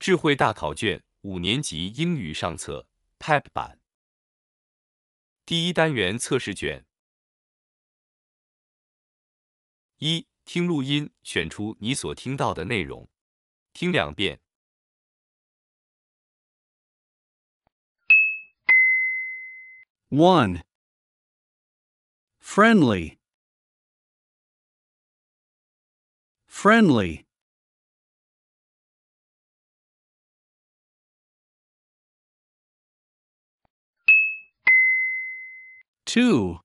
智慧大考卷5年级英语上册 PEP 版第一单元测试卷。1. 听录音，选出你所听到的内容，听2遍。 1. Friendly. Friendly. 2.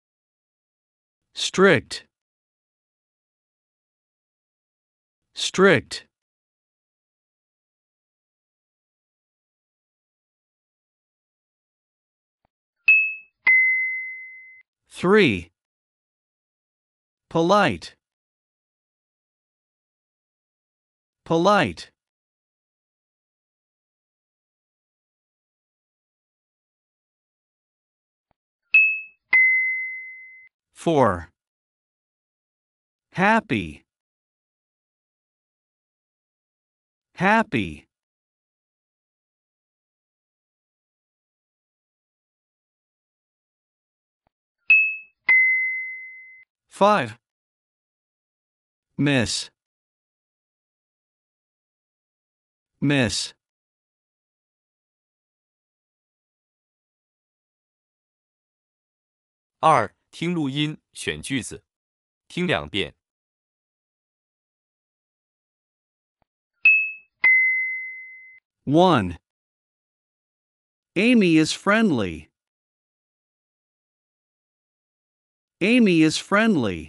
Strict. Strict. 3. Polite. Polite. 4. Happy. Happy. 5. Miss. Miss. 2. 听录音，选句子，听2遍。 1. Amy is friendly. Amy is friendly.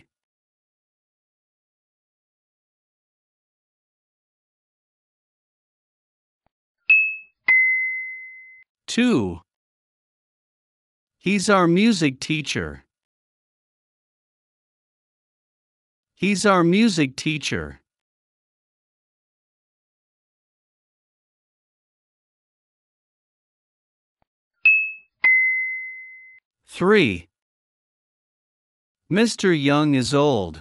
2. He's our music teacher. He's our music teacher. 3. Mr. Young is old.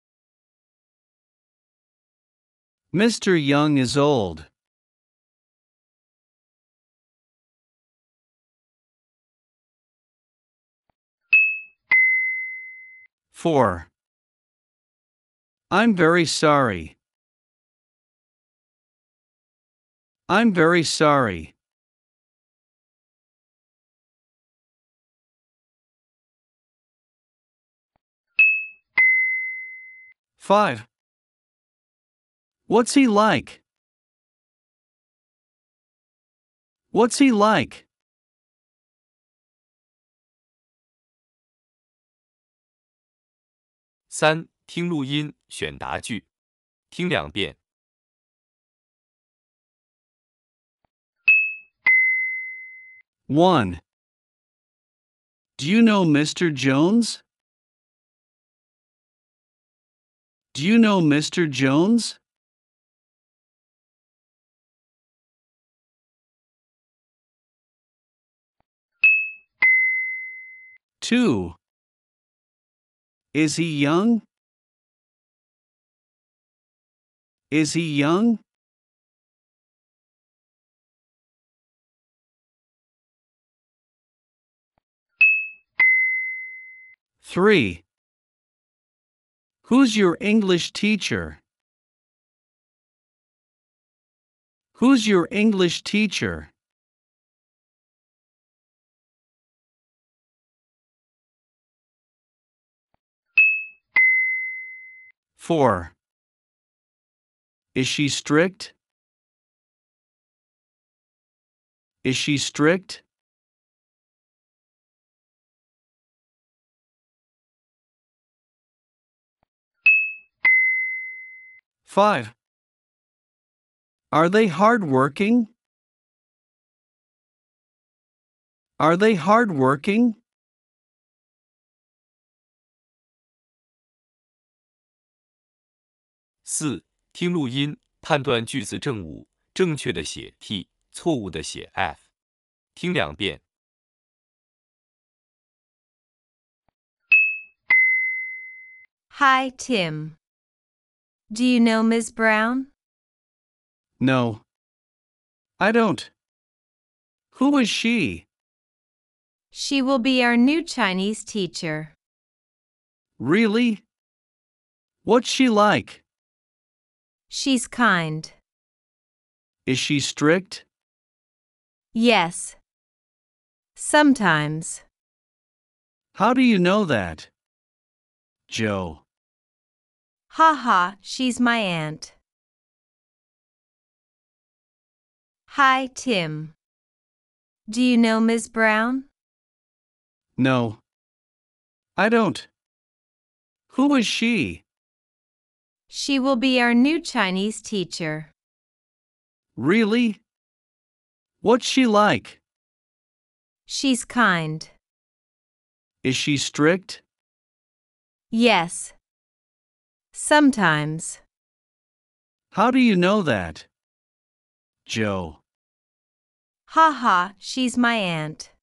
Mr. Young is old. 4. I'm very sorry. I'm very sorry. 5. What's he like? What's he like? 3. 听录音，选答句，听2遍。 1. Do you know Mr. Jones? Do you know Mr. Jones? 2. Is he young? Is he young? 3. Who's your English teacher? Who's your English teacher? 4. Is she strict? Is she strict? 5. Are they hardworking? Are they hardworking? 4. 听录音，判断句子正误，正确的写 T， 错误的写 F。听2遍。 Hi, Tim. Do you know Ms. Brown? No. I don't. Who is she? She will be our new Chinese teacher. Really? What's she like? She's kind. Is she strict? Yes. Sometimes. How do you know that? Joe. Ha ha, she's my aunt. Hi, Tim. Do you know Ms. Brown? No. I don't. Who is she? She will be our new Chinese teacher. Really? What's she like? She's kind. Is she strict? Yes. Sometimes. How do you know that? Joe. Ha ha, she's my aunt.